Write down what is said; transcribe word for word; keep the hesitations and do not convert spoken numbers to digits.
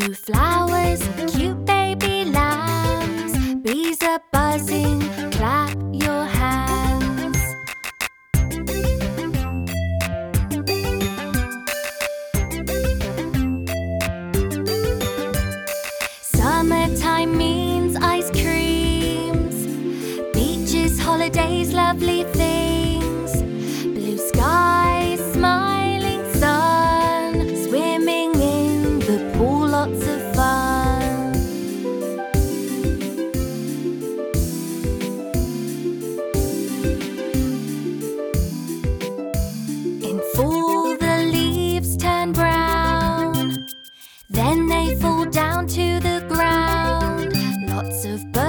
Blue flowers, cute baby lambs. Bees are buzzing, clap your hands. Summertime means ice creams, beaches, holidays, lovely things. Blue skies, smiling sun, swimming in the pool, lots of fun. In fall the leaves turn brown, then they fall down to the ground. Lots of birds